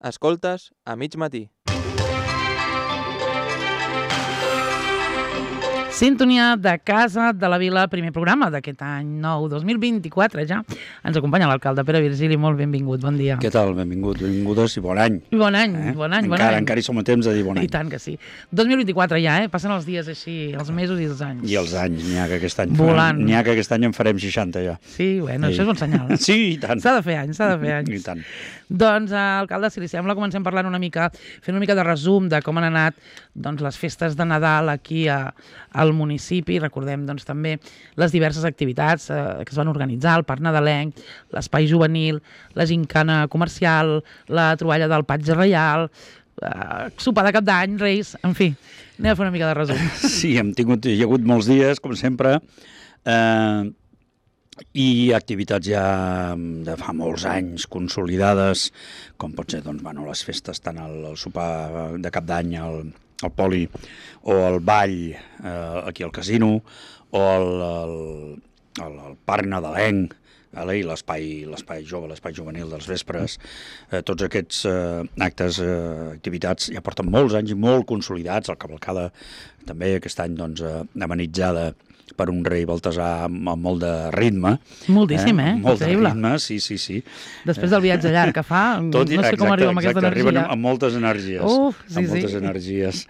Escoltes a mig matí. Sintonia de Casa de la Vila, primer programa d'aquest any nou, 2024 ja. Ens acompanya l'alcalde Pere Virgili, molt benvingut, bon dia. Què tal? Benvingudes i bon any. Bon any, bon any. Encara hi som a temps de dir bon any. I tant que sí. 2024 ja, passen els dies així, els mesos i els anys. I els anys, n'hi ha que aquest any volant. N'hi ha que aquest any en farem 60 ja. Sí, bueno, això és un senyal. Sí, i tant. S'ha de fer anys, s'ha de fer anys. I tant. Doncs, alcalde, si li sembla, comencem parlant una mica, fent una mica de resum de com han anat doncs, les festes de Nadal aquí al municipi. Recordem doncs, també les diverses activitats que es van organitzar, el Parc Nadalenc, l'Espai Juvenil, la gincana comercial, la troballa del Patge Reial, sopar de cap d'any, Reis, en fi, anem a fer una mica de resum. Sí, hi ha hagut molts dies, com sempre, i activitats ja de fa molts anys consolidades, com pot ser doncs, bueno, les festes, tant el sopar de cap d'any al Poli, o el ball aquí al casino, o el Parc Nadalenc, i l'espai jove, l'espai juvenil dels vespres. Tots aquests actes, activitats ja porten molts anys i molt consolidats. El cavalcada també aquest any doncs, amenitzada per un rei Baltasar amb molt de ritme. Moltíssim, Molt increïble. de ritme, sí. Després del viatge llarg que fa, no sé com arriba amb aquesta energia. Arriben amb moltes energies. Sí. Amb moltes energies.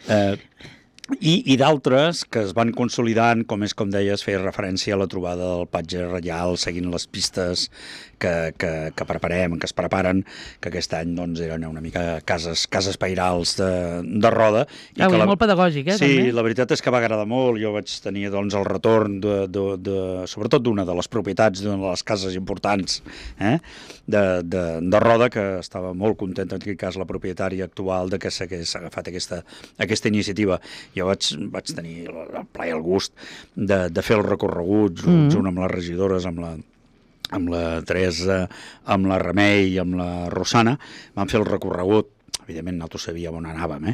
I d'altres que es van consolidant, com deies, feia referència a la trobada del Patge Reial, seguint les pistes que preparem, que es preparen, que aquest any doncs, eren una mica cases pairals de roda. Molt pedagògic, sí, també. La veritat és que va agradar molt. Jo vaig tenir doncs, el retorn sobretot d'una de les propietats d'una de les cases importants de roda, que estava molt contenta, en aquest cas la propietària actual, de que s'hagués agafat aquesta iniciativa. Jo vaig tenir el plaer i el gust de fer el recorregut junt amb les regidores, amb la Teresa, amb la Remei i amb la Rosana. Vam fer el recorregut. Evidentment, nosaltres sabíem on anàvem,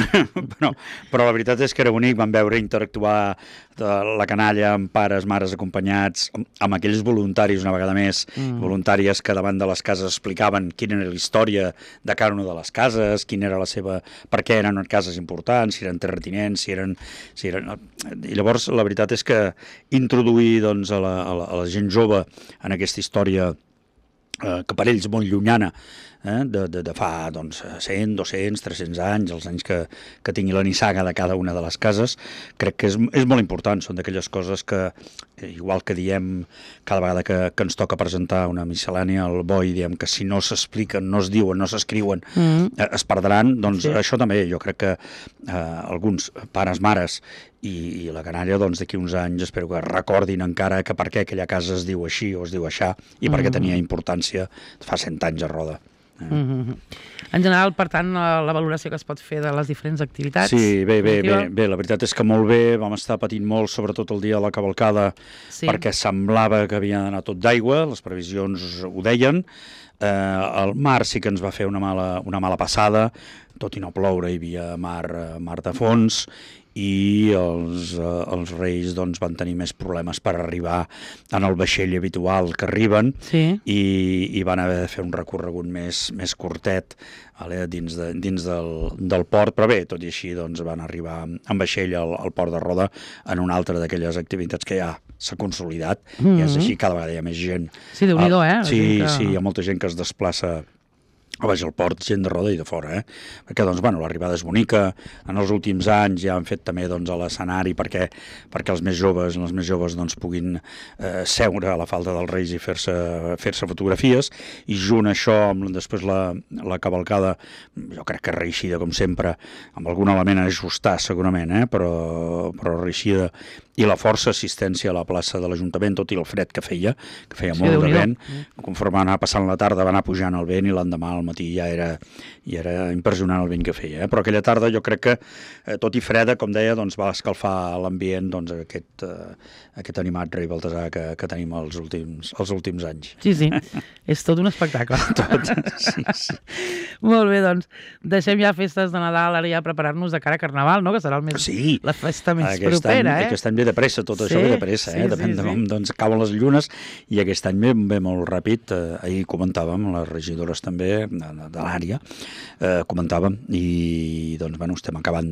però la veritat és que era bonic. Vam veure interactuar la canalla amb pares, mares acompanyats, amb aquells voluntaris, una vegada més, voluntàries que davant de les cases explicaven quina era la història de cada una de les cases, quina era la seva... per què eren cases importants, si eren terratinents, si eren... I llavors, la veritat és que introduir doncs, a la gent jove en aquesta història que per ells molt llunyana, de fa doncs, 100, 200, 300 anys, els anys que tingui la nissaga de cada una de les cases, crec que és molt important. Són d'aquelles coses que, igual que diem cada vegada que ens toca presentar una miscel·lània al BOI, diem que si no s'expliquen, no es diuen, no s'escriuen, es perdran. Doncs sí. Això també, jo crec que alguns pares, mares i la canalla, doncs d'aquí uns anys espero que recordin encara que per què aquella casa es diu així o es diu aixà i per què tenia importància fa 100 anys a Roda. En general, per tant, la valoració que es pot fer de les diferents activitats... Sí, bé, la veritat és que molt bé, vam estar patint molt, sobretot el dia de la cavalcada, perquè semblava que havia d'anar tot d'aigua, les previsions ho deien. El mar sí que ens va fer una mala passada, tot i no ploure, hi havia mar de fons, i els reis doncs, van tenir més problemes per arribar en el vaixell habitual que arriben, i van haver de fer un recorregut més curtet dins del port, però bé, tot i així doncs, van arribar amb vaixell al port de Roda en una altra d'aquelles activitats que ja s'ha consolidat, i és així, cada vegada hi ha més gent. Sí, Déu-n'hi-do, Sí, hi ha molta gent que es desplaça al port, gent de Roda i de fora, perquè doncs, l'arribada és bonica. En els últims anys ja han fet també doncs, a l'escenari perquè els més joves doncs, puguin seure a la falda dels Reis i fer-se fotografies, i junt això amb després la cavalcada, jo crec que reeixida com sempre, amb algun element a ajustar segurament, però reeixida, i la força assistència a la plaça de l'Ajuntament, tot i el fred que feia molt de vent. Conforme va anar passant la tarda va anar pujant el vent, i l'endemà al matí ja era impressionant el vent que feia. Però aquella tarda jo crec que, tot i freda, com deia, doncs, va escalfar l'ambient, doncs, aquest animat rei Baltasar que tenim els últims anys. Sí, és tot un espectacle. Tot, sí. Molt bé, doncs, deixem ja festes de Nadal, ara ja preparar-nos de cara a Carnaval, no? Que serà la festa més propera, Aquest any ve de pressa, tot això ve de pressa, depèn de com doncs, cauen les llunes, i aquest any ve molt ràpid. Ahir comentàvem, les regidores també de l'àrea, comentàvem, i doncs, bueno, estem acabant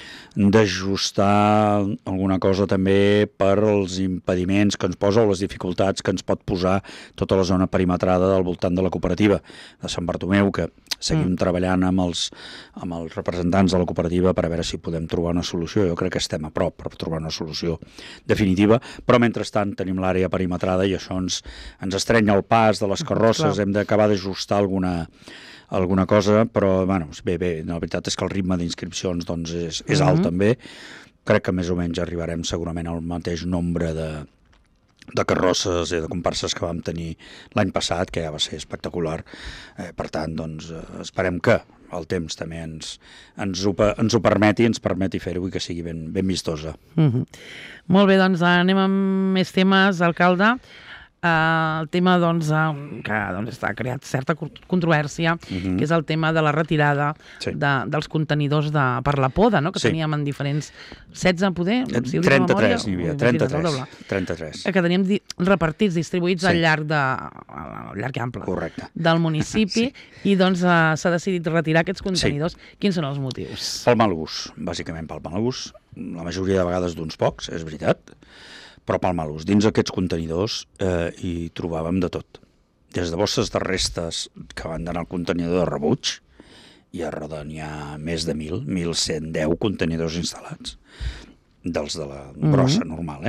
d'ajustar alguna cosa també per als impediments que ens posa o les dificultats que ens pot posar tota la zona perimetrada del voltant de la cooperativa de Sant Bartomeu, que seguim treballant amb els representants de la cooperativa per a veure si podem trobar una solució. Jo crec que estem a prop per trobar una solució definitiva, però mentrestant tenim l'àrea perimetrada i això ens estrenya el pas de les carrosses, hem d'acabar d'ajustar alguna cosa, però bueno, bé, la veritat és que el ritme d'inscripcions doncs, és alt també. Crec que més o menys arribarem segurament al mateix nombre de carrosses i de comparses que vam tenir l'any passat, que ja va ser espectacular. Per tant, doncs, esperem que el temps també ens ho permeti fer-ho i que sigui ben vistosa. Molt bé, doncs anem amb més temes, alcalde. El tema que ha creat certa controvèrsia, que és el tema de la retirada dels contenidors per la poda, que teníem en diferents 16, poder? 33 n'hi havia, 33. Que teníem repartits, distribuïts al llarg i ample del municipi, i doncs s'ha decidit retirar aquests contenidors. Quins són els motius? Pel mal ús, bàsicament pel mal ús, la majoria de vegades d'uns pocs, és veritat, però pel mal ús. Dins aquests contenidors hi trobàvem de tot. Des de bosses de restes que van d'anar al contenidor de rebuig, i a Roda n'hi ha més de 1.110 contenidors instal·lats, dels de la brossa normal,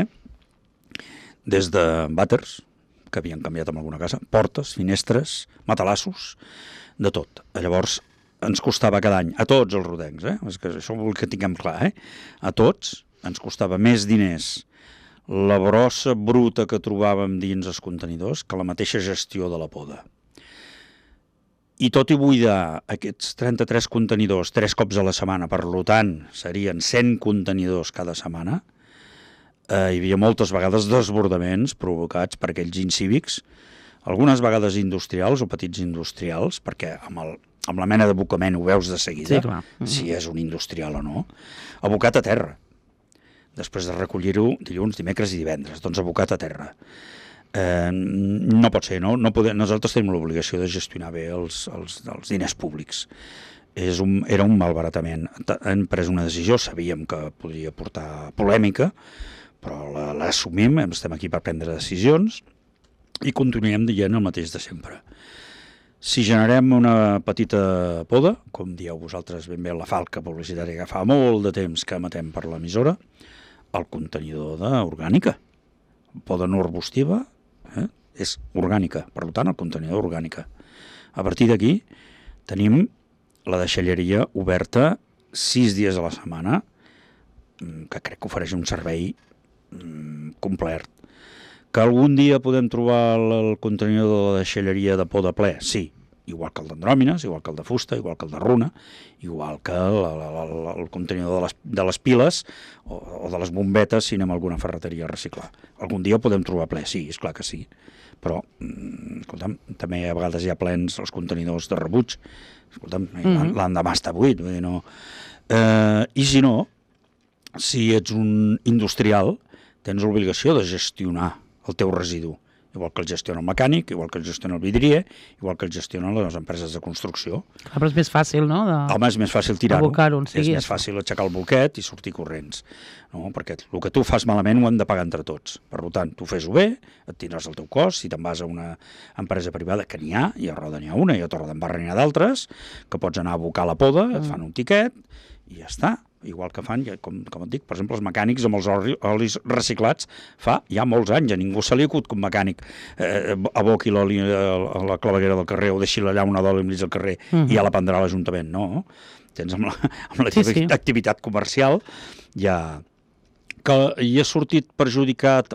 des de vàters, que havien canviat en alguna casa, portes, finestres, matalassos, de tot. Llavors, ens costava cada any, a tots els rodencs, és que això vol que tinguem clar, a tots ens costava més diners la brossa bruta que trobàvem dins els contenidors que la mateixa gestió de la poda. I tot i buidar aquests 33 contenidors 3 cops a la setmana, per tant, serien 100 contenidors cada setmana, hi havia moltes vegades desbordaments provocats per aquells incívics, algunes vegades industrials o petits industrials, perquè amb la mena d'abocament ho veus de seguida, si és un industrial o no, abocat a terra. Després de recollir-ho dilluns, dimecres i divendres, doncs abocat a terra. No pot ser, no? Nosaltres tenim l'obligació de gestionar bé els diners públics. Era un malbaratament. Hem pres una decisió, sabíem que podria portar polèmica, però l'assumim, estem aquí per prendre decisions i continuem dient el mateix de sempre. Si generem una petita poda, com dieu vosaltres ben bé la falca publicitària que fa molt de temps que emetem per l'emissora, el contenidor d'orgànica. Poda no arbustiva és orgànica, per tant, el contenidor orgànica. A partir d'aquí tenim la deixalleria oberta 6 dies a la setmana, que crec que ofereix un servei complet. Que algun dia podem trobar el contenidor de la deixalleria de poda ple? Sí. Igual que el d'andròmines, igual que el de fusta, igual que el de runa, igual que el contenidor de les piles o de les bombetes si anem a alguna ferreteria a reciclar. Algun dia ho podem trobar ple, sí, és clar que sí. Però, escolta'm, també a vegades hi ha plens els contenidors de rebuig. Escolta'm, l'endemà està buit. Vull dir, no. I si no, si ets un industrial, tens l'obligació de gestionar el teu residu. Igual que el gestiona el mecànic, igual que el gestiona el vidrier, igual que el gestionen les empreses de construcció. Però és més fàcil, no? Home, és més fàcil tirar-ho. És més això. fàcil aixecar el bolquet i sortir corrents. No? Perquè el que tu fas malament ho hem de pagar entre tots. Per tant, tu fes-ho bé, et tindràs el teu cost, si te'n vas a una empresa privada, que n'hi ha, i a Roda n'hi ha una, i a Torredembarra n'hi ha d'altres, que pots anar a abocar la poda, et fan un tiquet, i ja està. Igual que fan, com et dic, per exemple, els mecànics amb els olis reciclats fa ja molts anys, a ningú se li acut que un mecànic aboqui l'oli a la claveguera del carrer o deixi allà una d'oli enmig del carrer i ja la prendrà l'Ajuntament, no. Tens amb la teva activitat comercial ja que hi ha sortit perjudicat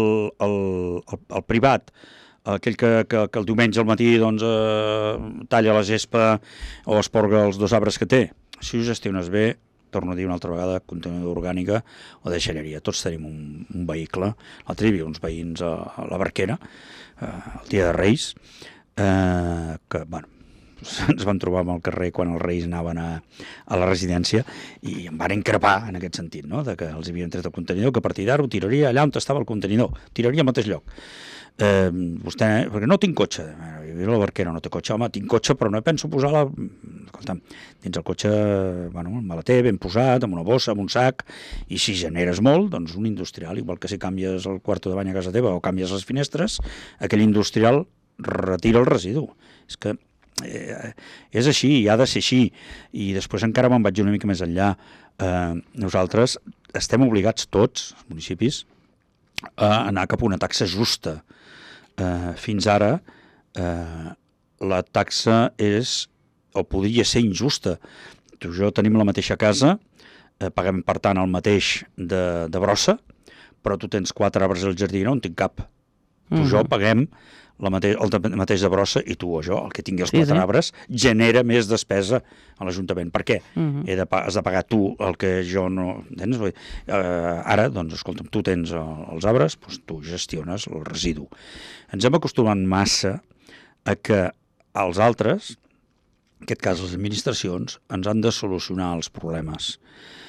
el privat, aquell que el diumenge al matí talla la gespa o esporga els 2 arbres que té. Si ho gestiones bé, torno a dir una altra vegada, contenidor orgànica o deixalleria. Tots tenim un vehicle. L'altre hi havia uns veïns a la Barquera, el dia de Reis, que, bueno, ens van trobar al carrer quan els Reis anaven a la residència i em van increpar en aquest sentit, no? De que els havien tret el contenidor, que a partir d'ara ho tiraria allà on estava el contenidor, tiraria al mateix lloc. Vostè, perquè no tinc cotxe, la Barquera no té cotxe, home, tinc cotxe però no penso posar-la, escolta'm, dins el cotxe, bueno, el maleter ben posat, amb una bossa, amb un sac, i si generes molt, doncs un industrial, igual que si canvies el quarto de bany a casa teva o canvies les finestres, aquell industrial retira el residu. És que és així, i ha de ser així, i després encara me'n vaig una mica més enllà. Nosaltres estem obligats tots, els municipis, a anar cap a una taxa justa. Fins ara la taxa és o podria ser injusta. Tu i jo tenim la mateixa casa, paguem per tant el mateix de brossa, però tu tens 4 arbres al jardí i no en tinc cap. Tu i jo paguem el mateix de brossa i tu o jo, el que tingui els 4 arbres, genera més despesa a l'Ajuntament. Per què? Has de pagar tu el que jo no... Tens? Ara, doncs, escolta'm, tu tens els arbres, doncs tu gestiones el residu. Ens hem acostumat massa a que els altres, en aquest cas les administracions, ens han de solucionar els problemes.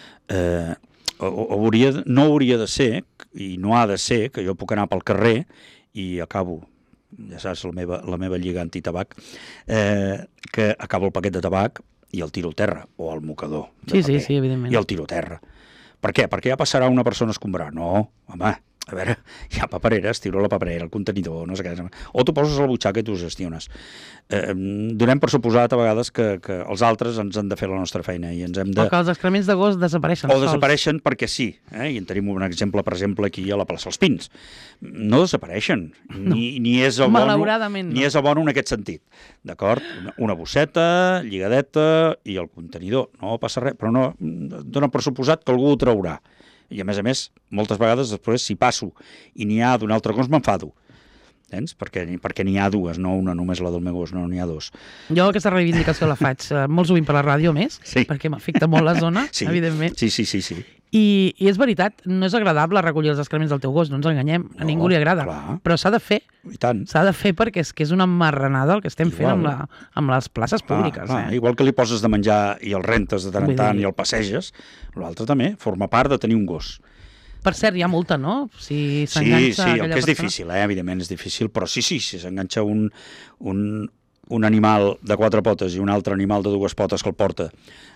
No hauria de ser, i no ha de ser, que jo puc anar pel carrer i acabo, ja saps, la meva lliga antitabac, que acabo el paquet de tabac i el tiro a terra, o al mocador de paper, sí, evidentment. i el tiro a terra. Per què? Perquè ja passarà una persona a escombrar. No, home, a veure, hi ha papereres, tiro la paperera, el contenidor, no sé què. O t'ho poses a la butxaca i t'ho gestiones. Donem per suposat a vegades que els altres ens han de fer la nostra feina i ens hem de... O que els excrements de gos desapareixen sols. O desapareixen perquè sí. I en tenim un exemple, per exemple, aquí a la plaça Els Pins. No desapareixen. Ni és abono, malauradament no. Ni és abono en aquest sentit. D'acord? Una bosseta, lligadeta i el contenidor. No passa res, però no dona per suposat que algú ho traurà. I a més, moltes vegades després, si passo i n'hi ha d'un altre gos, m'enfado. Entens? Perquè n'hi ha dues, no una només la del meu gos, no, n'hi ha dos. Jo aquesta reivindicació la faig molt sovint per la ràdio més, perquè m'afecta molt la zona, evidentment. Sí. I és veritat, no és agradable recollir els excrements del teu gos, no ens enganyem, a ningú li agrada, però s'ha de fer. I tant. S'ha de fer perquè és que és una marranada el que estem fent amb les places públiques. Igual que li poses de menjar i el rentes de tant en tant i el passeges, l'altre també forma part de tenir un gos. Per cert, hi ha multa, no? Si s'enganxa el que és difícil, evidentment és difícil, però sí, si s'enganxa un animal de 4 potes i un altre animal de 2 potes que el porta,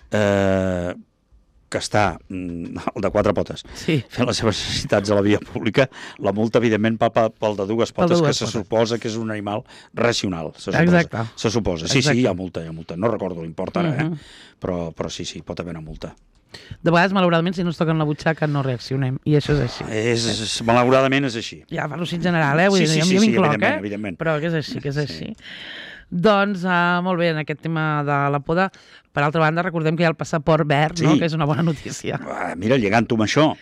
que està, el de 4 potes, fent les seves necessitats a la via pública, la multa, evidentment, va pel de 2 potes, que se suposa que és un animal racional. Exacte. Se suposa. Sí, hi ha multa. No recordo l'import ara, però sí, pot haver una multa. De vegades, malauradament, si no es toquen la butxaca no reaccionem, i això és així. Malauradament és així. Ja parlo així en general, vull dir, jo m'incloc, però que és així, Doncs, molt bé, en aquest tema de la poda. Per altra banda, recordem que hi ha el passaport verd, que és una bona notícia. Mira, lligant-ho amb això,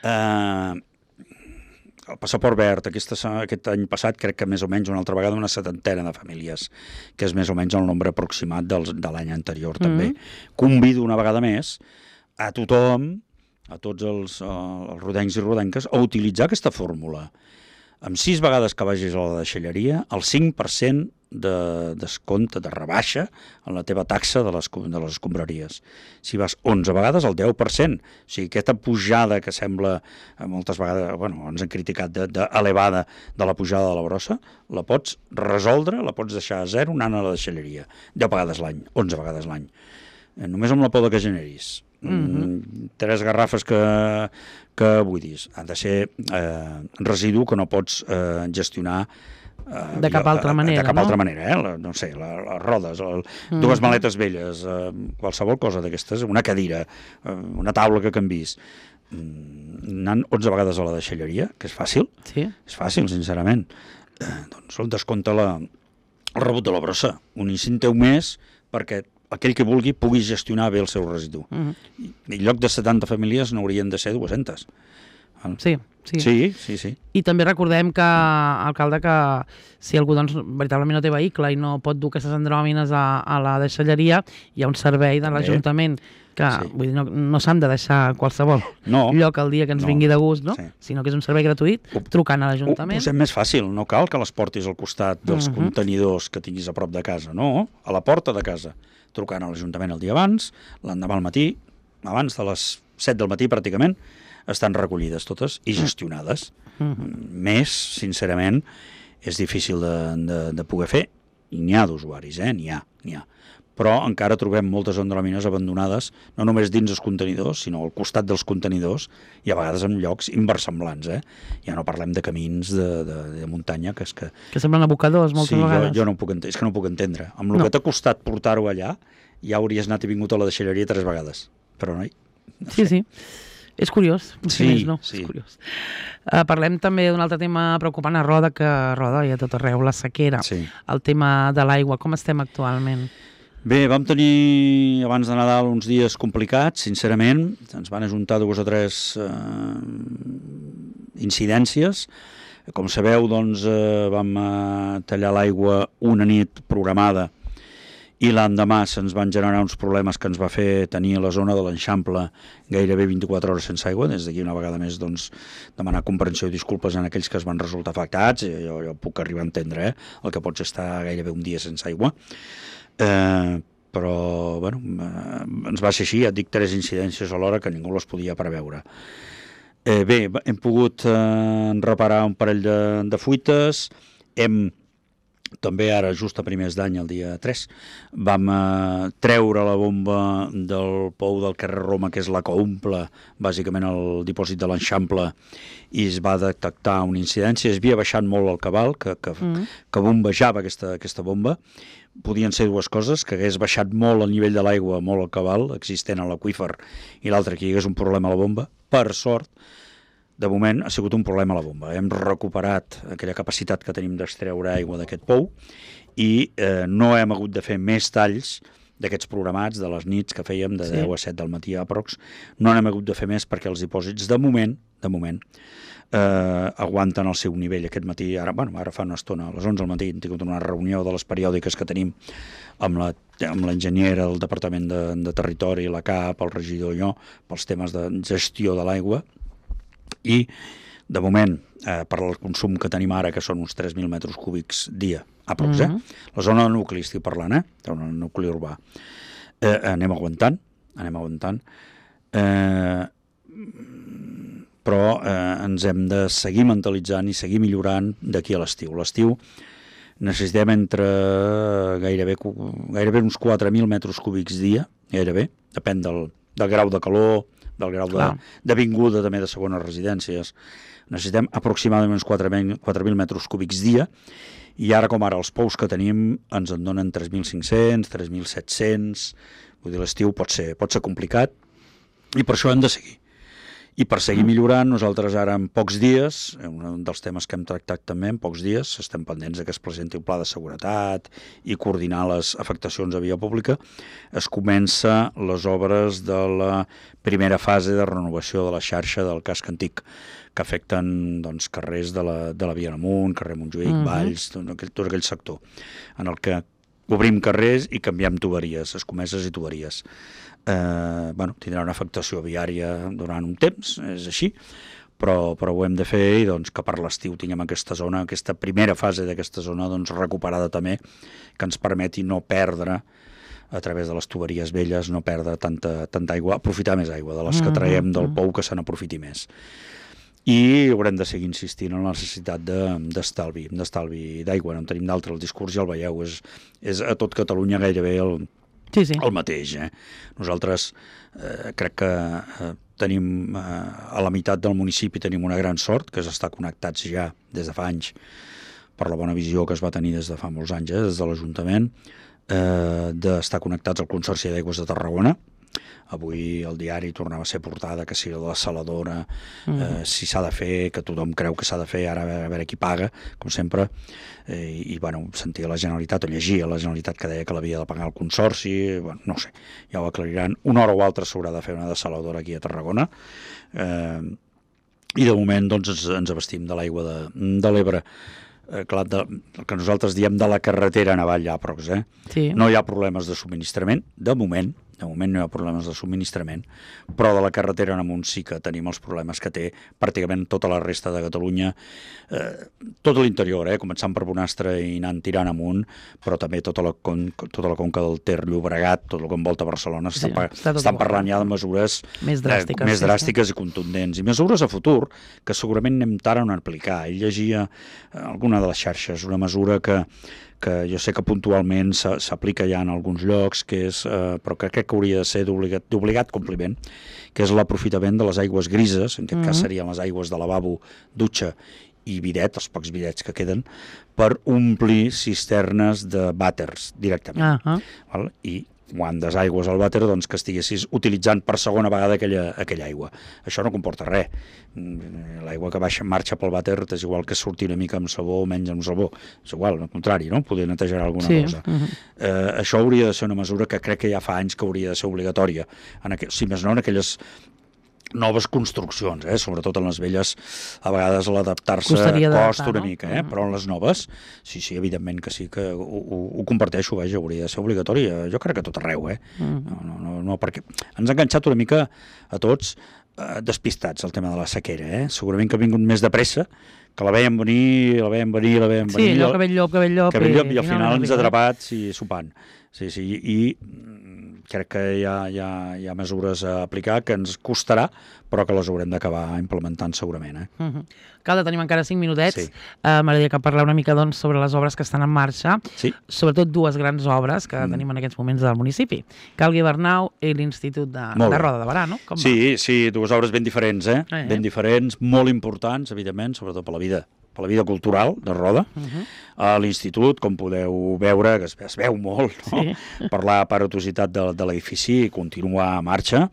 el passaport verd, aquest any passat, crec que més o menys una altra vegada una 70ena de famílies, que és més o menys el nombre aproximat de l'any anterior, també. Convido una vegada més a tothom, a tots els rodencs i rodenques, a utilitzar aquesta fórmula. Amb 6 vegades que vagis a la deixalleria, el 5% de descompte, de rebaixa en la teva taxa de les escombraries. Si vas 11 vegades, el 10%. O sigui, aquesta pujada que sembla, moltes vegades, ens han criticat d'elevada de la pujada de la brossa, la pots resoldre, la pots deixar a 0 anant a la deixalleria. 10 vegades l'any, 11 vegades l'any. Només amb la poda que generis. 3 garrafes que buidis. Ha de ser residu que no pots gestionar de cap altra manera, altra manera, no sé, les rodes, 2 maletes velles, qualsevol cosa d'aquestes, una cadira, una taula que canvis, anant 11 vegades a la deixalleria, que és fàcil, és fàcil, sincerament, doncs el descompte el rebut de la brossa, un incinteu més perquè aquell que vulgui pugui gestionar bé el seu residu. En lloc de 70 famílies n'haurien de ser 200. Sí. Sí. I també recordem que, alcalde, que si algú doncs, veritablement no té vehicle i no pot dur aquestes andròmines a la deixalleria, hi ha un servei de l'Ajuntament que vull dir, no s'han de deixar qualsevol lloc el dia que ens vingui de gust, no? Sinó que és un servei gratuït, trucant a l'Ajuntament. Ho posem més fàcil, no cal que les portis al costat dels contenidors que tinguis a prop de casa, no, a la porta de casa, trucant a l'Ajuntament el dia abans, l'endemà al matí, abans de les 7 del matí pràcticament, estan recollides totes i gestionades. Més, sincerament, és difícil de poder fer, i n'hi ha d'usuaris, n'hi ha. Però encara trobem moltes andròmines abandonades, no només dins els contenidors, sinó al costat dels contenidors, i a vegades en llocs inversemblants. Ja no parlem de camins de muntanya, que és que... Que semblen abocadors, moltes vegades. Jo no puc entendre, és que no puc entendre. Amb el que t'ha costat portar-ho allà, ja hauries anat i vingut a la deixalleria 3 vegades. Però no sé. Sí. És curiós, és curiós. Parlem també d'un altre tema preocupant a Roda, que a Roda hi ha tot arreu, la sequera, el tema de l'aigua. Com estem actualment? Bé, vam tenir abans de Nadal uns dies complicats, sincerament. Ens van ajuntar 2 o 3 incidències. Com sabeu, doncs, vam tallar l'aigua una nit programada i l'endemà se'ns van generar uns problemes que ens va fer tenir a la zona de l'Eixample gairebé 24 hores sense aigua. Des d'aquí una vegada més doncs, demanar comprensió i disculpes en aquells que es van resultar afectats. Jo puc arribar a entendre el que pots estar gairebé un dia sense aigua. Però bueno, ens va ser així, et dic 3 incidències alhora que ningú les podia preveure. Bé, hem pogut reparar un parell de fuites, també ara, just a primers d'any, el dia 3, vam treure la bomba del pou del carrer Roma, que és la que omple bàsicament el dipòsit de l'Eixample, i es va detectar una incidència. Es havia baixat molt el cabal, que bombejava aquesta bomba. Podien ser 2 coses, que hagués baixat molt el nivell de l'aigua, molt el cabal existent a l'aqüífer, i l'altre que hi hagués un problema a la bomba. Per sort, de moment ha sigut un problema a la bomba. Hem recuperat aquella capacitat que tenim d'extreure aigua d'aquest pou i no hem hagut de fer més talls d'aquests programats de les nits que fèiem de 10 a 7 del matí a aprox. No n'hem hagut de fer més perquè els dipòsits de moment aguanten el seu nivell. Aquest matí, ara fa una estona, a les 11 del matí, hem tingut una reunió de les periòdiques que tenim amb l'enginyera del Departament de Territori, la CAP, el regidor i jo, pels temes de gestió de l'aigua, i de moment, per al consum que tenim ara, que són uns 3.000 metres cúbics dia, aprox, la zona de nucli estic parlant, de nucli urbà, anem aguantant, però ens hem de seguir mentalitzant i seguir millorant d'aquí a l'estiu. L'estiu necessitem entre gairebé uns 4.000 metres cúbics dia, gairebé, depèn del grau de calor, del grau de vinguda també de segones residències. Necessitem aproximadament uns 4.000 metres cúbics dia, i ara com ara els pous que tenim ens en donen 3.500, 3.700, vull dir, l'estiu pot ser complicat, i per això hem de seguir. I per seguir millorant, nosaltres ara en pocs dies, un dels temes que hem tractat també, en pocs dies, estem pendents que es presenti un pla de seguretat i coordinar les afectacions a via pública, es comença les obres de la primera fase de renovació de la xarxa del casc antic, que afecten carrers de la Via Amunt, carrer Montjuïc, Valls, tot aquell sector, en el que obrim carrers i canviem tuberies, escomeses i tuberies. Tindrà una afectació viària durant un temps, és així, però ho hem de fer, i que per l'estiu tinguem aquesta zona, aquesta primera fase d'aquesta zona recuperada també, que ens permeti no perdre a través de les tuberies velles, no perdre tanta aigua, aprofitar més aigua de les que traiem del pou, que se n'aprofiti més. I haurem de seguir insistint en la necessitat d'estalvi d'aigua, no en tenim d'altre. El discurs ja el veieu, és a tot Catalunya gairebé el mateix. Nosaltres crec que tenim a la meitat del municipi tenim una gran sort, que és estar connectats ja des de fa anys, per la bona visió que es va tenir des de fa molts anys, des de l'Ajuntament, d'estar connectats al Consorci d'Aigües de Tarragona. Avui el diari tornava a ser portada, que si de la saladora, si s'ha de fer, que tothom creu que s'ha de fer, ara a veure qui paga, com sempre, i sentia la Generalitat, o llegia la Generalitat que deia que l'havia de pagar el Consorci, no sé, ja ho aclariran. Una hora o altra s'haurà de fer una dessaladora aquí a Tarragona, i de moment doncs, ens abastim de l'aigua de l'Ebre. Clar, el que nosaltres diem de la carretera Navall-Llaprox, Sí. No hi ha problemes de subministrament, de moment no hi ha problemes de subministrament, però de la carretera en amunt sí que tenim els problemes que té pràcticament tota la resta de Catalunya, tot l'interior, començant per Bonastre i anant tirant amunt, però també tota la conca del Ter Llobregat, tot el que envolta Barcelona, estan parlant ja de mesures més dràstiques, i contundents, i mesures a futur que segurament anem tard a aplicar. Ell llegia alguna de les xarxes, una mesura que jo sé que puntualment s'aplica ja en alguns llocs, però que crec que hauria de ser d'obligat compliment, que és l'aprofitament de les aigües grises, en aquest cas serien les aigües de lavabo, dutxa i bidet, els pocs bidets que queden, per omplir cisternes de vàters directament. Val? I quan desaigües al vàter, doncs que estiguessis utilitzant per segona vegada aquella aigua. Això no comporta res. L'aigua que marxa pel vàter és igual que sortir una mica amb sabó o menys amb sabó. És igual, al contrari, no? Poder netejar alguna cosa. Això hauria de ser una mesura que crec que ja fa anys que hauria de ser obligatòria. Si més no, en aquelles noves construccions, sobretot en les velles, a vegades l'adaptar-se costa una mica, però en les noves, sí, evidentment que sí, que ho comparteixo, hauria de ser obligatori, jo crec que tot arreu, no, perquè ens ha enganxat una mica a tots despistats el tema de la sequera, segurament que ha vingut més de pressa, que la veiem venir, Sí, allò que ve el llop, i al final ens ha atrapat sopant. Sí, i crec que hi ha mesures a aplicar que ens costarà, però que les haurem d'acabar implementant segurament. Calde, tenim encara 5 minutets. M'agradaria que parlar una mica sobre les obres que estan en marxa, sobretot dues grans obres que tenim en aquests moments del municipi. Calgui-Bernau i l'Institut de Roda de Berà, no? Sí, dues obres ben diferents, ben diferents, molt importants, evidentment, sobretot per la vida cultural de Roda. A l'Institut, com podeu veure, que es veu molt, per l'aparatositat de l'edifici, continua a marxa.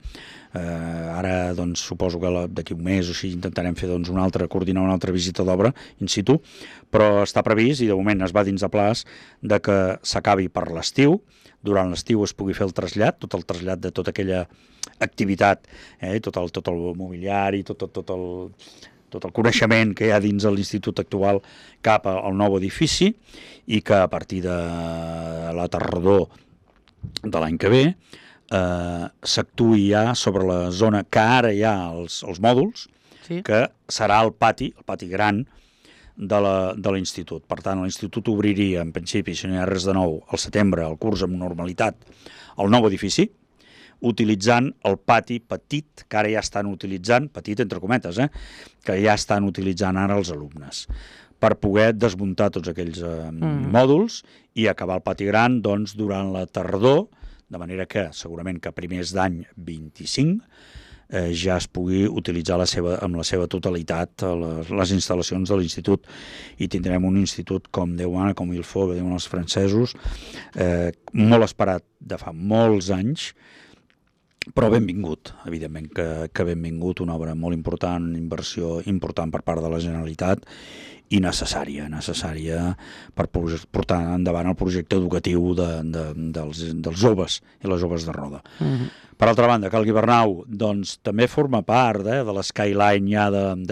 Ara doncs, suposo que d'aquí un mes o així intentarem fer coordinar una altra visita d'obra in situ, però està previst, i de moment es va dins de plaç, de que s'acabi per l'estiu. Durant l'estiu es pugui fer el trasllat, tot el trasllat de tota aquella activitat, tot el mobiliari, tot el coneixement que hi ha dins de l'Institut actual cap al nou edifici, i que a partir de la tardor de l'any que ve s'actuï ja sobre la zona que ara hi ha els mòduls, que serà el pati gran de l'Institut. Per tant, l'Institut obriria, en principi, si no hi ha res de nou, al setembre, el curs amb normalitat, el nou edifici, utilitzant el pati petit, que ara ja estan utilitzant, petit entre cometes, que ja estan utilitzant ara els alumnes, per poder desmuntar tots aquells mòduls i acabar el pati gran durant la tardor, de manera que segurament que a primers d'any 25 ja es pugui utilitzar amb la seva totalitat les instal·lacions de l'Institut, i tindrem un institut com Déu mana, com il faut, que diuen els francesos, molt esperat de fa molts anys, però benvingut, evidentment que benvingut, una obra molt important, una inversió important per part de la Generalitat, i necessària per portar endavant el projecte educatiu dels joves i les joves de Roda. Per altra banda, Calgui-Bernau també forma part de l'skyline ja amb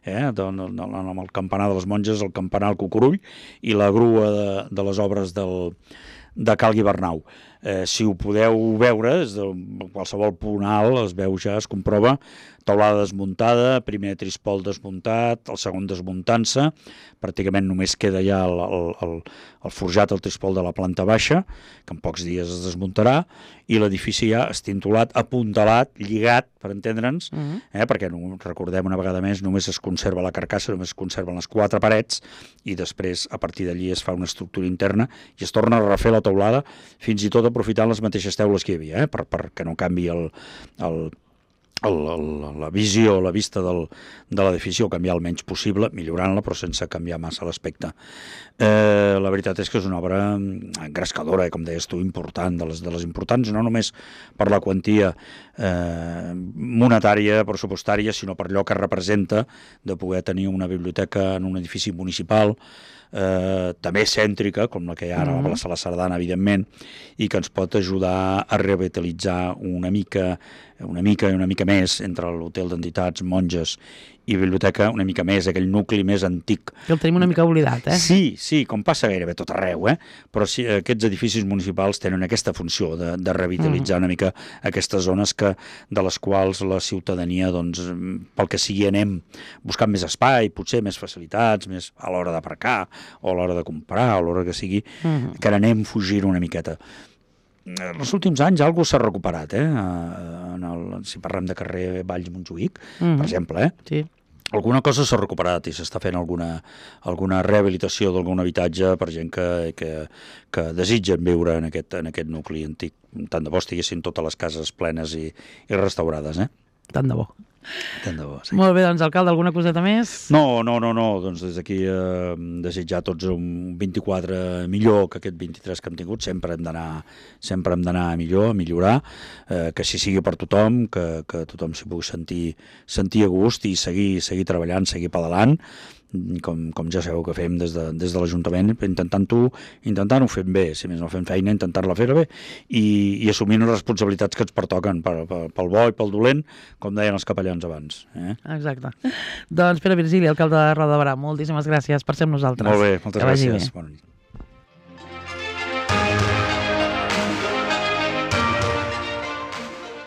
el campanar de les Monges, el campanar al Cucurull i la grua de les obres de Calgui-Bernau. Si ho podeu veure, des de qualsevol punt alt es veu ja, es comprova, teulada desmuntada, primer trispol desmuntat, el segon desmuntant-se, pràcticament només queda ja el forjat, el trispol de la planta baixa, que en pocs dies es desmuntarà, i l'edifici ja estintolat, apuntalat, lligat, per entendre'ns, perquè recordem una vegada més, només es conserva la carcassa, només es conserven les 4 parets, i després a partir d'allí es fa una estructura interna i es torna a refer la teulada, fins i tot aprofitant les mateixes teules que hi havia, perquè no canvi la visió, la vista de l'edifici, o canviar el menys possible, millorant-la, però sense canviar massa l'aspecte. La veritat és que és una obra engrescadora, com deies tu, important, de les importants, no només per la quantia monetària, pressupostària, sinó per allò que representa de poder tenir una biblioteca en un edifici municipal, també cèntrica, com la que hi ha ara a la plaça La Sardana, evidentment, i que ens pot ajudar a revitalitzar una mica més entre l'hotel d'entitats, monges i biblioteca una mica més, aquell nucli més antic. Que el tenim una mica oblidat, eh? Sí, com passa gairebé tot arreu, però sí, aquests edificis municipals tenen aquesta funció de revitalitzar una mica aquestes zones de les quals la ciutadania, doncs, pel que sigui, anem buscant més espai, potser més facilitats, més a l'hora d'aparcar, o a l'hora de comprar, o a l'hora que sigui, que n'anem fugint una miqueta. En els últims anys alguna s'ha recuperat, si parlem de carrer Valls Montjuïc, per exemple, Sí. Alguna cosa s'ha recuperat i s'està fent alguna rehabilitació d'algun habitatge per gent que desitgen viure en aquest nucli antic. Tant de bo estiguessin totes les cases plenes i restaurades, Tant de bo. Tant de bo, sí. Molt bé, doncs, alcalde, alguna coseta més? No, doncs des d'aquí desitjar a tots un 24 millor que aquest 23 que hem tingut, sempre hem d'anar millor, a millorar, que així sigui per tothom, que tothom s'hi pugui sentir a gust i seguir treballant, seguir pedalant, com ja sabeu que fem des de l'Ajuntament, intentant-ho fer bé, si més no fem feina, intentar-la fer bé i assumint les responsabilitats que ens pertoquen pel bo i pel dolent, com deien els capellans abans. Exacte. Doncs Pere Virgili, alcalde de Roda de Berà, moltíssimes gràcies per ser amb nosaltres. Molt bé, moltes gràcies. Bona nit.